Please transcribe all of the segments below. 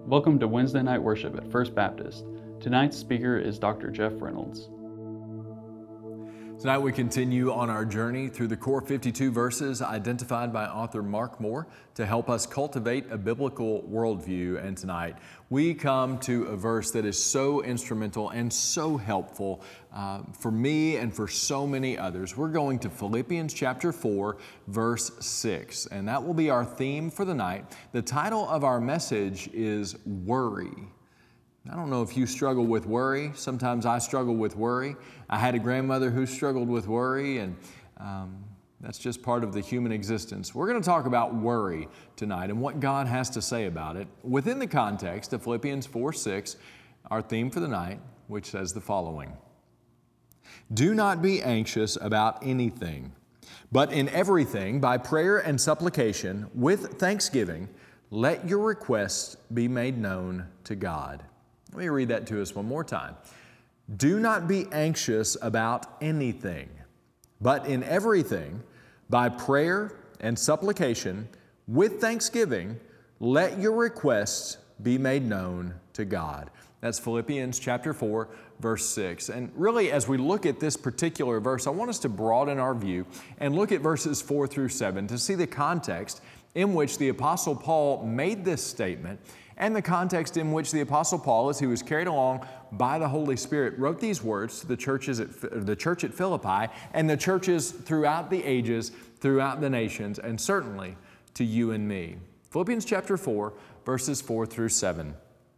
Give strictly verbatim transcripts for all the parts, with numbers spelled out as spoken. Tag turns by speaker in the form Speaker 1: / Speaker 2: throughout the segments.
Speaker 1: Welcome to Wednesday night worship at First Baptist. Tonight's speaker is Doctor Jeff Reynolds.
Speaker 2: Tonight we continue on our journey through the core fifty-two verses identified by author Mark Moore to help us cultivate a biblical worldview. And tonight we come to a verse that is so instrumental and so helpful uh, for me and for so many others. We're going to Philippians chapter four, verse six, and that will be our theme for the night. The title of our message is Worry. I don't know if you struggle with worry. Sometimes I struggle with worry. I had a grandmother who struggled with worry, and um, that's just part of the human existence. We're going to talk about worry tonight and what God has to say about it within the context of Philippians four six, our theme for the night, which says the following. Do not be anxious about anything, but in everything, by prayer and supplication, with thanksgiving, let your requests be made known to God. Let me read that to us one more time. Do not be anxious about anything, but in everything, by prayer and supplication, with thanksgiving, let your requests be made known to God. That's Philippians chapter four, verse six. And really, as we look at this particular verse, I want us to broaden our view and look at verses four through seven to see the context in which the Apostle Paul made this statement and the context in which the Apostle Paul, as he was carried along by the Holy Spirit, wrote these words to the churches at the church at Philippi and the churches throughout the ages, throughout the nations, and certainly to you and me. Philippians chapter four, verses four through seven.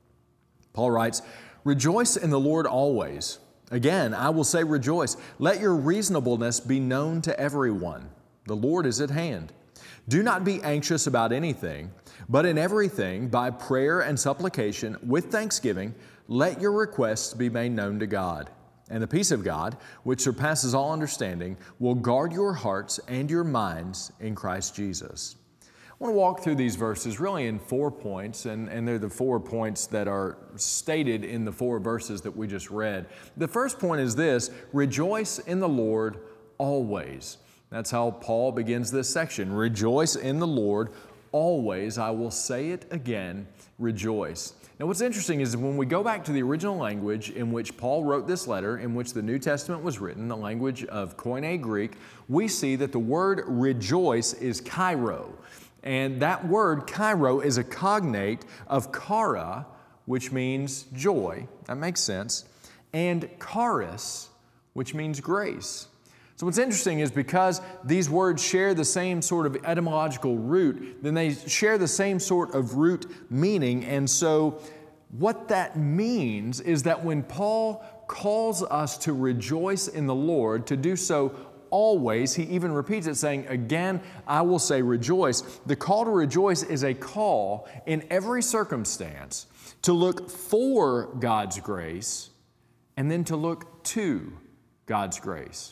Speaker 2: Paul writes, "Rejoice in the Lord always. Again, I will say rejoice. Let your reasonableness be known to everyone. The Lord is at hand. Do not be anxious about anything, but in everything, by prayer and supplication, with thanksgiving, let your requests be made known to God. And the peace of God, which surpasses all understanding, will guard your hearts and your minds in Christ Jesus." I want to walk through these verses really in four points, and, and they're the four points that are stated in the four verses that we just read. The first point is this: rejoice in the Lord always. That's how Paul begins this section. Rejoice in the Lord always. I will say it again, rejoice. Now what's interesting is when we go back to the original language in which Paul wrote this letter, in which the New Testament was written, the language of Koine Greek, we see that the word rejoice is kairo. And that word kairo is a cognate of kara, which means joy. That makes sense. And charis, which means grace. So what's interesting is because these words share the same sort of etymological root, then they share the same sort of root meaning. And so what that means is that when Paul calls us to rejoice in the Lord, to do so always, he even repeats it saying, again, I will say rejoice. The call to rejoice is a call in every circumstance to look for God's grace and then to look to God's grace.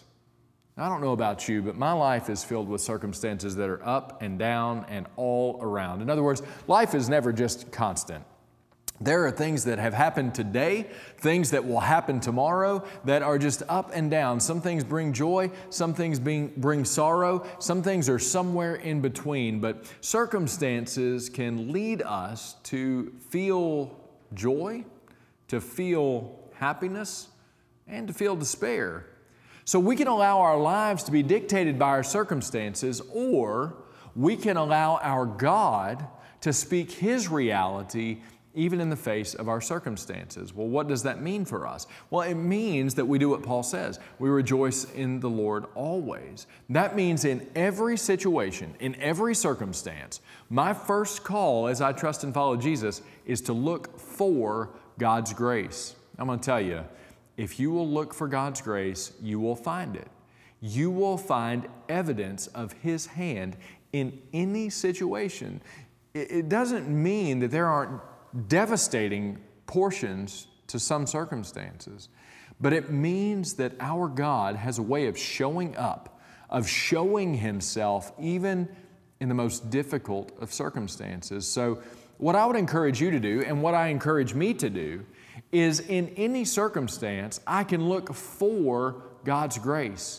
Speaker 2: I don't know about you, but my life is filled with circumstances that are up and down and all around. In other words, life is never just constant. There are things that have happened today, things that will happen tomorrow that are just up and down. Some things bring joy, some things bring, bring sorrow, some things are somewhere in between. But circumstances can lead us to feel joy, to feel happiness, and to feel despair. So we can allow our lives to be dictated by our circumstances, or we can allow our God to speak His reality even in the face of our circumstances. Well, what does that mean for us? Well, it means that we do what Paul says. We rejoice in the Lord always. That means in every situation, in every circumstance, my first call as I trust and follow Jesus is to look for God's grace. I'm going to tell you, if you will look for God's grace, you will find it. You will find evidence of His hand in any situation. It doesn't mean that there aren't devastating portions to some circumstances, but it means that our God has a way of showing up, of showing Himself even in the most difficult of circumstances. So what I would encourage you to do, and what I encourage me to do, is in any circumstance, I can look for God's grace.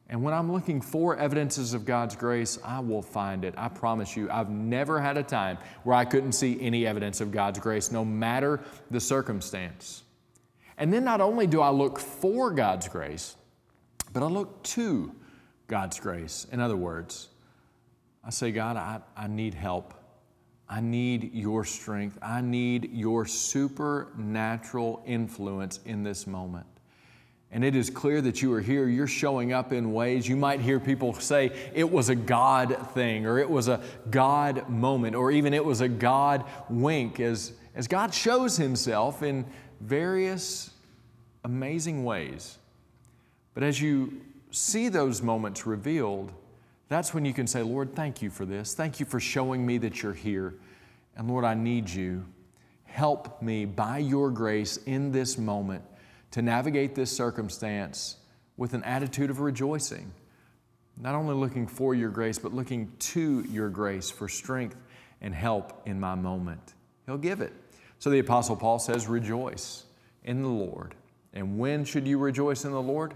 Speaker 2: And when I'm looking for evidences of God's grace, I will find it. I promise you, I've never had a time where I couldn't see any evidence of God's grace, no matter the circumstance. And then not only do I look for God's grace, but I look to God's grace. In other words, I say, God, I, I need help. I need your strength. I need your supernatural influence in this moment. And it is clear that you are here. You're showing up in ways. You might hear people say it was a God thing, or it was a God moment, or even it was a God wink, as, as God shows Himself in various amazing ways. But as you see those moments revealed, that's when you can say, Lord, thank you for this. Thank you for showing me that you're here. And Lord, I need you. Help me by your grace in this moment to navigate this circumstance with an attitude of rejoicing. Not only looking for your grace, but looking to your grace for strength and help in my moment. He'll give it. So the Apostle Paul says, rejoice in the Lord. And when should you rejoice in the Lord?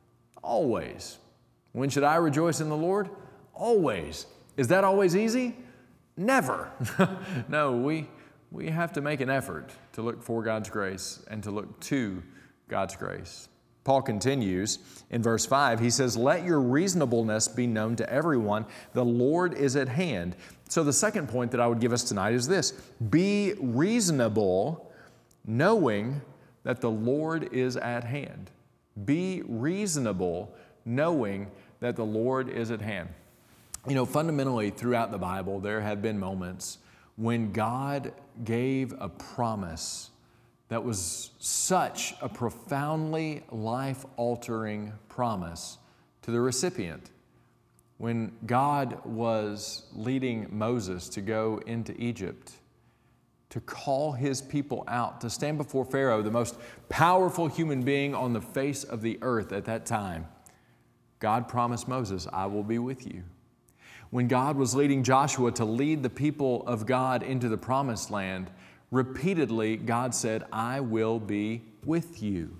Speaker 2: Always. When should I rejoice in the Lord? Always. Is that always easy? Never. No, we, we have to make an effort to look for God's grace and to look to God's grace. Paul continues in verse five. He says, let your reasonableness be known to everyone. The Lord is at hand. So the second point that I would give us tonight is this. Be reasonable, knowing that the Lord is at hand. Be reasonable, knowing that the Lord is at hand. You know, fundamentally throughout the Bible, there have been moments when God gave a promise that was such a profoundly life-altering promise to the recipient. When God was leading Moses to go into Egypt, to call his people out, to stand before Pharaoh, the most powerful human being on the face of the earth at that time, God promised Moses, I will be with you. When God was leading Joshua to lead the people of God into the promised land, repeatedly God said, I will be with you.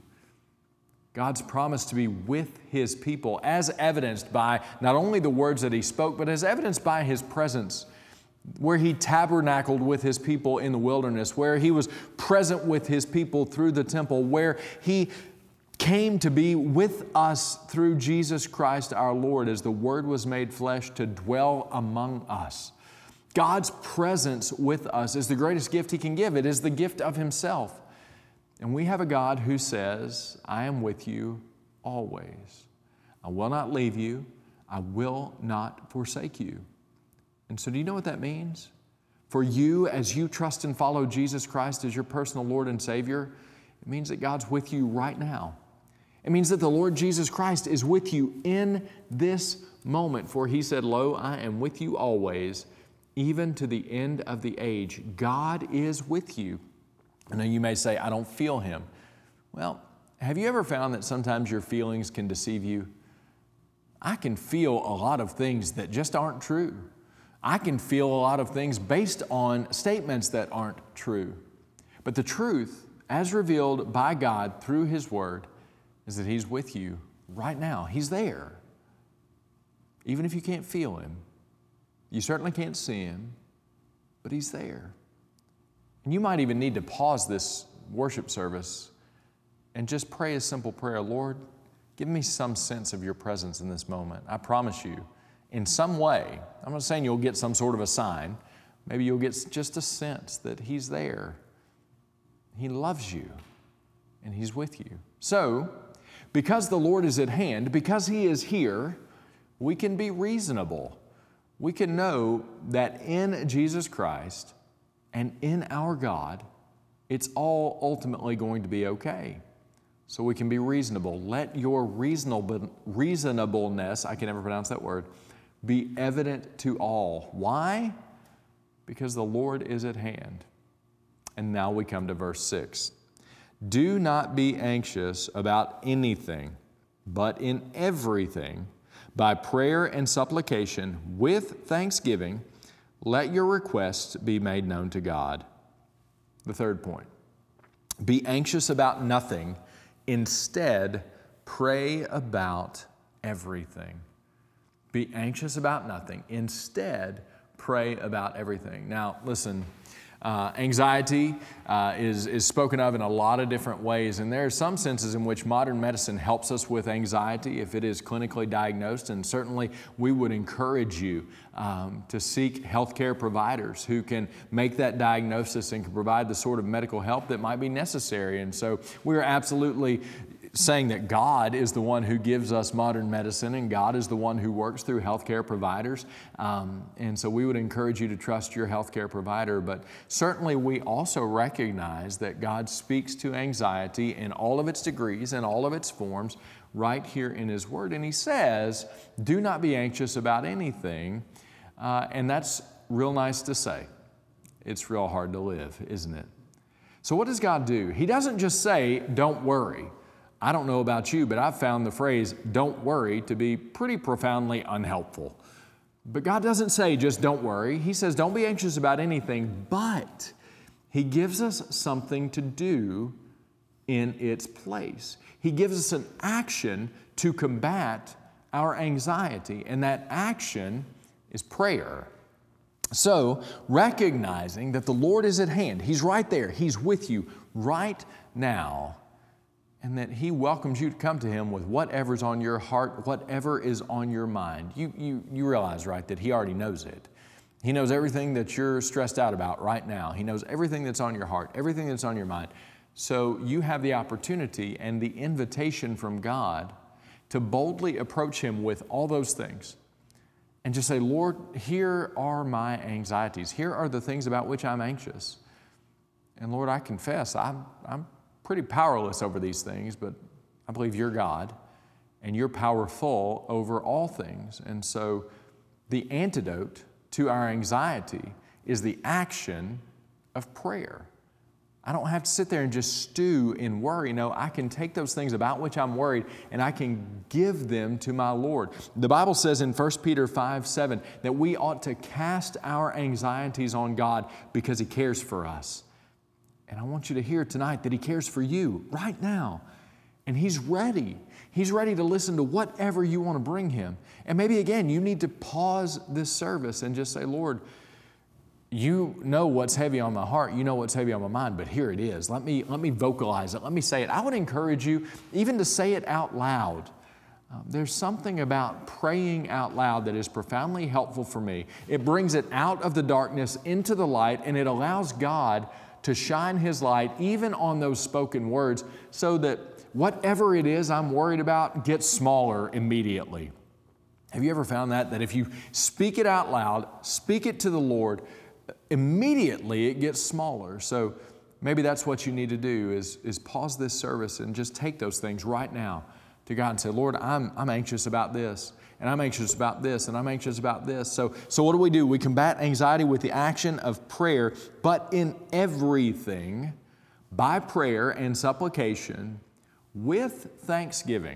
Speaker 2: God's promise to be with His people, as evidenced by not only the words that He spoke, but as evidenced by His presence, where He tabernacled with His people in the wilderness, where He was present with His people through the temple, where He came to be with us through Jesus Christ our Lord as the Word was made flesh to dwell among us. God's presence with us is the greatest gift He can give. It is the gift of Himself. And we have a God who says, I am with you always. I will not leave you. I will not forsake you. And so do you know what that means? For you, as you trust and follow Jesus Christ as your personal Lord and Savior, it means that God's with you right now. It means that the Lord Jesus Christ is with you in this moment. For He said, lo, I am with you always, even to the end of the age. God is with you. I know you may say, I don't feel Him. Well, have you ever found that sometimes your feelings can deceive you? I can feel a lot of things that just aren't true. I can feel a lot of things based on statements that aren't true. But the truth, as revealed by God through His Word, is that He's with you right now. He's there. Even if you can't feel Him. You certainly can't see Him, but He's there. And you might even need to pause this worship service and just pray a simple prayer. Lord, give me some sense of your presence in this moment. I promise you, in some way, I'm not saying you'll get some sort of a sign. Maybe you'll get just a sense that He's there. He loves you, and He's with you. So, because the Lord is at hand, because He is here, we can be reasonable. We can know that in Jesus Christ and in our God, it's all ultimately going to be okay. So we can be reasonable. Let your reasonable, reasonableness, I can never pronounce that word, be evident to all. Why? Because the Lord is at hand. And now we come to verse six. Do not be anxious about anything, but in everything, by prayer and supplication, with thanksgiving, let your requests be made known to God. The third point, be anxious about nothing. Instead, pray about everything. Be anxious about nothing. Instead, pray about everything. Now, listen, uh, anxiety uh, is, is spoken of in a lot of different ways, and there are some senses in which modern medicine helps us with anxiety if it is clinically diagnosed, and certainly we would encourage you um, to seek healthcare providers who can make that diagnosis and can provide the sort of medical help that might be necessary. And so we are absolutely saying that God is the one who gives us modern medicine and God is the one who works through healthcare providers. Um, and so we would encourage you to trust your healthcare provider. But certainly we also recognize that God speaks to anxiety in all of its degrees and all of its forms right here in His Word. And He says, do not be anxious about anything. Uh, and that's real nice to say. It's real hard to live, isn't it? So what does God do? He doesn't just say, don't worry. I don't know about you, but I've found the phrase, don't worry, to be pretty profoundly unhelpful. But God doesn't say just don't worry. He says don't be anxious about anything, but He gives us something to do in its place. He gives us an action to combat our anxiety, and that action is prayer. So, recognizing that the Lord is at hand, He's right there, He's with you right now, and that He welcomes you to come to Him with whatever's on your heart, whatever is on your mind. You, you, you realize, right, that He already knows it. He knows everything that you're stressed out about right now. He knows everything that's on your heart, everything that's on your mind. So you have the opportunity and the invitation from God to boldly approach Him with all those things and just say, Lord, here are my anxieties. Here are the things about which I'm anxious. And Lord, I confess, I'm, I'm pretty powerless over these things, but I believe You're God and You're powerful over all things. And so the antidote to our anxiety is the action of prayer. I don't have to sit there and just stew in worry. No, I can take those things about which I'm worried and I can give them to my Lord. The Bible says in First Peter five seven that we ought to cast our anxieties on God because He cares for us. And I want you to hear tonight that He cares for you right now. And He's ready. He's ready to listen to whatever you want to bring Him. And maybe again, you need to pause this service and just say, Lord, You know what's heavy on my heart. You know what's heavy on my mind, but here it is. Let me, let me vocalize it. Let me say it. I would encourage you even to say it out loud. Um, there's something about praying out loud that is profoundly helpful for me. It brings it out of the darkness into the light, and it allows God to shine His light even on those spoken words so that whatever it is I'm worried about gets smaller immediately. Have you ever found that? That if you speak it out loud, speak it to the Lord, immediately it gets smaller. So maybe that's what you need to do is, is pause this service and just take those things right now to God and say, Lord, I'm, I'm anxious about this, and I'm anxious about this, and I'm anxious about this. So, so what do we do? We combat anxiety with the action of prayer, but in everything, by prayer and supplication, with thanksgiving.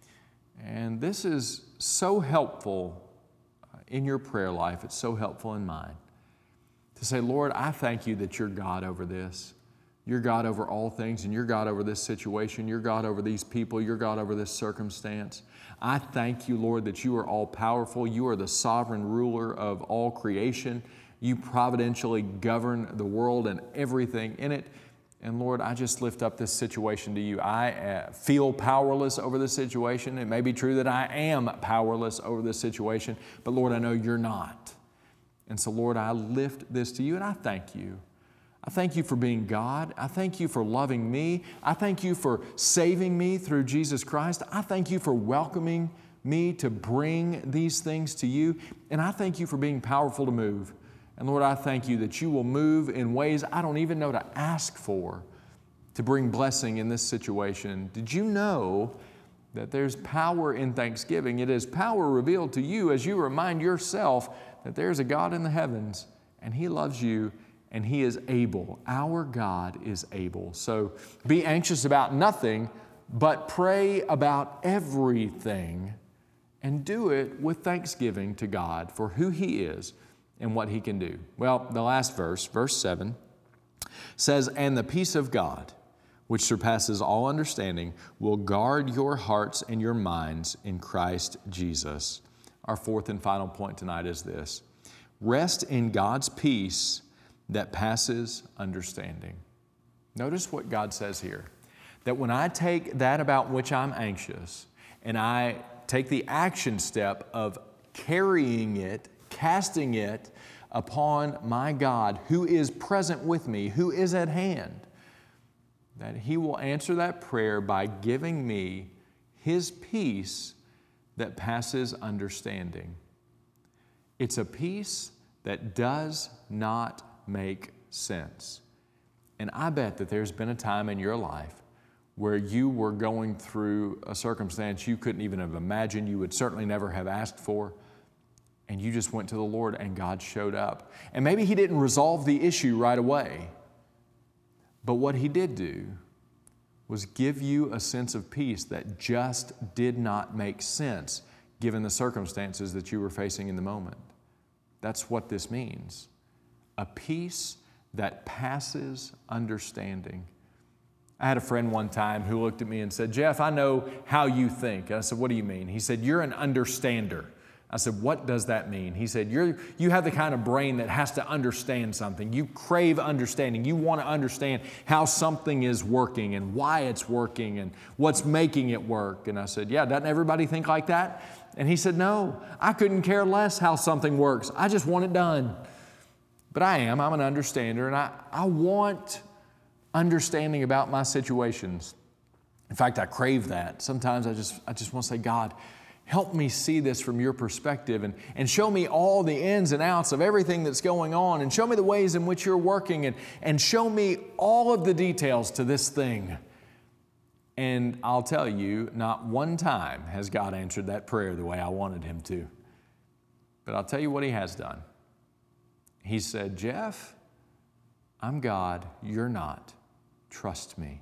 Speaker 2: And this is so helpful in your prayer life. It's so helpful in mine. To say, Lord, I thank You that You're God over this. You're God over all things, and You're God over this situation. You're God over these people. You're God over this circumstance. I thank You, Lord, that You are all-powerful. You are the sovereign ruler of all creation. You providentially govern the world and everything in it. And Lord, I just lift up this situation to You. I uh, feel powerless over this situation. It may be true that I am powerless over this situation, but Lord, I know You're not. And so, Lord, I lift this to You, and I thank You. I thank You for being God. I thank You for loving me. I thank You for saving me through Jesus Christ. I thank You for welcoming me to bring these things to You. And I thank You for being powerful to move. And Lord, I thank You that You will move in ways I don't even know to ask for to bring blessing in this situation. Did you know that there's power in thanksgiving? It is power revealed to you as you remind yourself that there's a God in the heavens and He loves you and He is able. Our God is able. So be anxious about nothing, but pray about everything and do it with thanksgiving to God for who He is and what He can do. Well, the last verse, verse seven, says, and the peace of God, which surpasses all understanding, will guard your hearts and your minds in Christ Jesus. Our fourth and final point tonight is this: rest in God's peace that passes understanding. Notice what God says here, that when I take that about which I'm anxious and I take the action step of carrying it, casting it upon my God who is present with me, who is at hand, that He will answer that prayer by giving me His peace that passes understanding. It's a peace that does not make sense. And I bet that there's been a time in your life where you were going through a circumstance you couldn't even have imagined, you would certainly never have asked for, and you just went to the Lord and God showed up. And maybe He didn't resolve the issue right away, but what He did do was give you a sense of peace that just did not make sense given the circumstances that you were facing in the moment. That's what this means. A peace that passes understanding. I had a friend one time who looked at me and said, "Jeff, I know how you think." I said, "What do you mean?" He said, "You're an understander." I said, "What does that mean?" He said, You're, you have the kind of brain that has to understand something. You crave understanding. You want to understand how something is working and why it's working and what's making it work. And I said, "Yeah, doesn't everybody think like that?" And he said, "No, I couldn't care less how something works. I just want it done." But I am. I'm an understander, and I, I want understanding about my situations. In fact, I crave that. Sometimes I just I just want to say, "God, help me see this from your perspective and, and show me all the ins and outs of everything that's going on and show me the ways in which you're working and, and show me all of the details to this thing." And I'll tell you, not one time has God answered that prayer the way I wanted Him to. But I'll tell you what He has done. He said, "Jeff, I'm God, you're not. Trust me."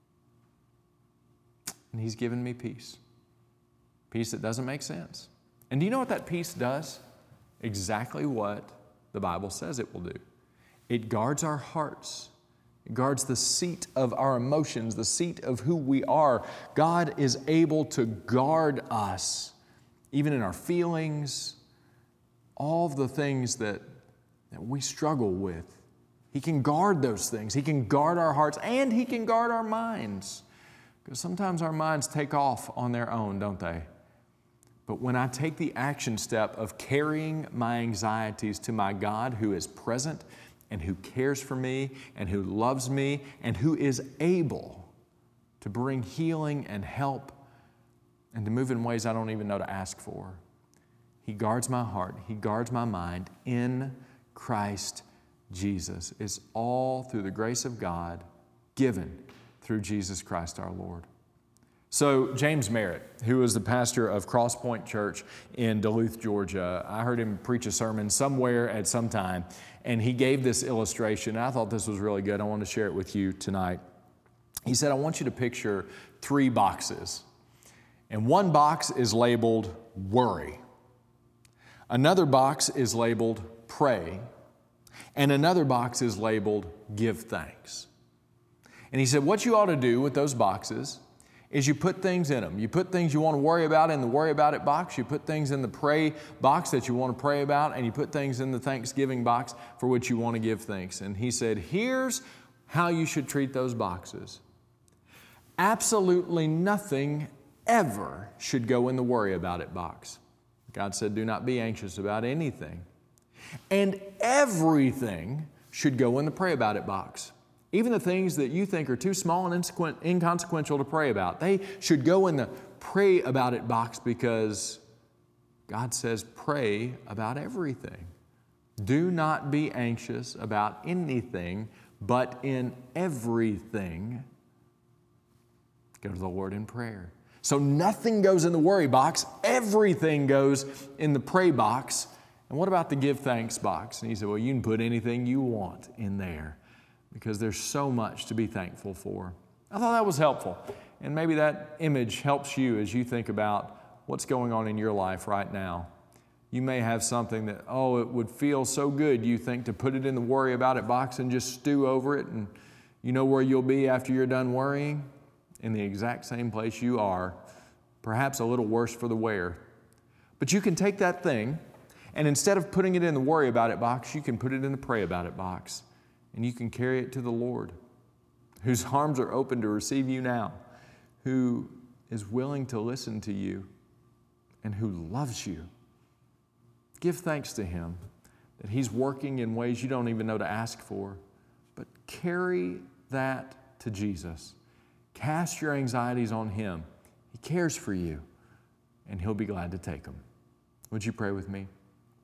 Speaker 2: And He's given me peace. Peace that doesn't make sense. And do you know what that peace does? Exactly what the Bible says it will do. It guards our hearts. It guards the seat of our emotions, the seat of who we are. God is able to guard us, even in our feelings, all of the things that, that we struggle with. He can guard those things. He can guard our hearts, and He can guard our minds. Because sometimes our minds take off on their own, don't they? But when I take the action step of carrying my anxieties to my God who is present and who cares for me and who loves me and who is able to bring healing and help and to move in ways I don't even know to ask for, He guards my heart, He guards my mind in Christ Jesus. It's all through the grace of God given through Jesus Christ our Lord. So James Merritt, who was the pastor of Cross Point Church in Duluth, Georgia, I heard him preach a sermon somewhere at some time, and he gave this illustration. I thought this was really good. I want to share it with you tonight. He said, "I want you to picture three boxes, and one box is labeled worry. Another box is labeled pray, and another box is labeled give thanks." And he said, what you ought to do with those boxes is you put things in them. You put things you want to worry about in the worry about it box. You put things in the pray box that you want to pray about, and you put things in the thanksgiving box for which you want to give thanks. And he said, here's how you should treat those boxes. Absolutely nothing ever should go in the worry about it box. God said, do not be anxious about anything. And everything should go in the pray about it box. Even the things that you think are too small and inconsequential to pray about, they should go in the pray about it box because God says pray about everything. Do not be anxious about anything, but in everything, go to the Lord in prayer. So nothing goes in the worry box, everything goes in the pray box. And what about the give thanks box? And he said, well, you can put anything you want in there, because there's so much to be thankful for. I thought that was helpful. And maybe that image helps you as you think about what's going on in your life right now. You may have something that, oh, it would feel so good, you think, to put it in the worry about it box and just stew over it. And You know where you'll be after you're done worrying? In the exact same place you are, perhaps a little worse for the wear. But you can take that thing, and instead of putting it in the worry about it box, you can put it in the pray about it box, and you can carry it to the Lord, whose arms are open to receive you now, who is willing to listen to you, and who loves you. Give thanks to Him that He's working in ways you don't even know to ask for, but carry that to Jesus. Cast your anxieties on Him. He cares for you, and He'll be glad to take them. Would you pray with me?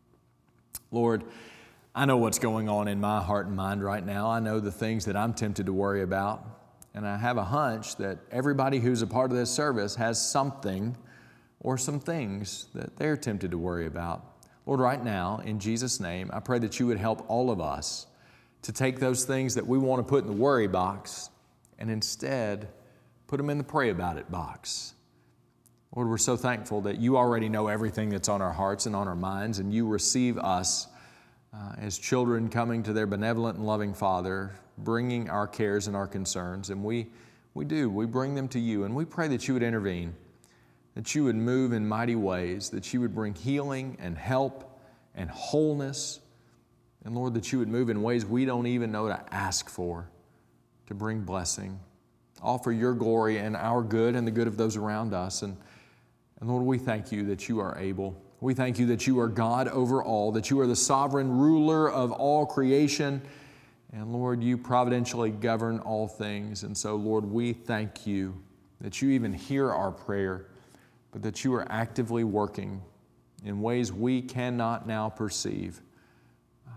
Speaker 2: Lord, I know what's going on in my heart and mind right now. I know the things that I'm tempted to worry about, and I have a hunch that everybody who's a part of this service has something or some things that they're tempted to worry about. Lord, right now, in Jesus' name, I pray that you would help all of us to take those things that we want to put in the worry box and instead put them in the pray about it box. Lord, we're so thankful that you already know everything that's on our hearts and on our minds, and you receive us uh, as children coming to their benevolent and loving Father, bringing our cares and our concerns, and we, we do. We bring them to you, and we pray that you would intervene, that you would move in mighty ways, that you would bring healing and help and wholeness, and Lord, that you would move in ways we don't even know to ask for, to bring blessing, all for your glory and our good and the good of those around us. And, and Lord, we thank you that you are able. We thank you that you are God over all, that you are the sovereign ruler of all creation. And Lord, you providentially govern all things. And so, Lord, we thank you that you even hear our prayer, but that you are actively working in ways we cannot now perceive. Um,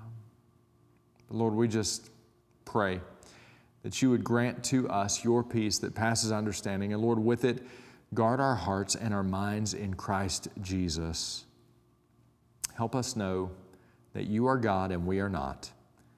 Speaker 2: but Lord, we just pray that you would grant to us your peace that passes understanding. And Lord, with it, guard our hearts and our minds in Christ Jesus. Help us know that you are God and we are not,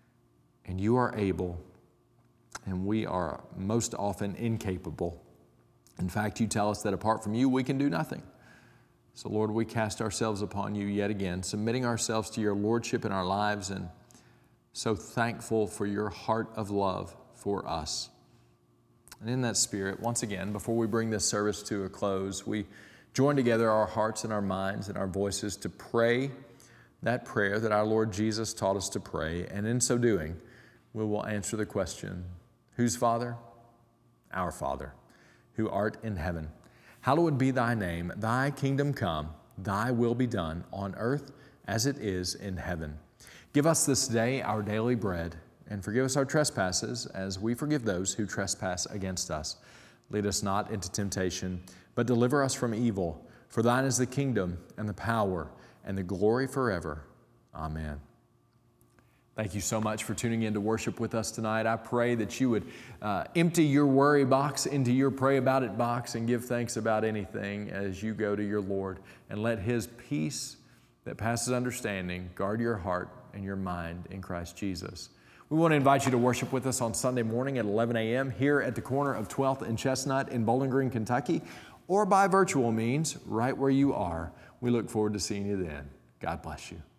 Speaker 2: and you are able and we are most often incapable. In fact, you tell us that apart from you, we can do nothing. So Lord, we cast ourselves upon you yet again, submitting ourselves to your lordship in our lives, and so thankful for your heart of love for us. And in that spirit, once again, before we bring this service to a close, we join together our hearts and our minds and our voices to pray that prayer that our Lord Jesus taught us to pray. And in so doing, we will answer the question, whose Father? Our Father, who art in heaven. Hallowed be thy name. Thy kingdom come. Thy will be done on earth as it is in heaven. Give us this day our daily bread, and forgive us our trespasses as we forgive those who trespass against us. Lead us not into temptation, but deliver us from evil. For thine is the kingdom and the power and the glory forever. Amen. Thank you so much for tuning in to worship with us tonight. I pray that you would uh, empty your worry box into your pray about it box and give thanks about anything as you go to your Lord, and let His peace that passes understanding guard your heart and your mind in Christ Jesus. We want to invite you to worship with us on Sunday morning at eleven a.m. here at the corner of twelfth and Chestnut in Bowling Green, Kentucky, or by virtual means right where you are. We look forward to seeing you then. God bless you.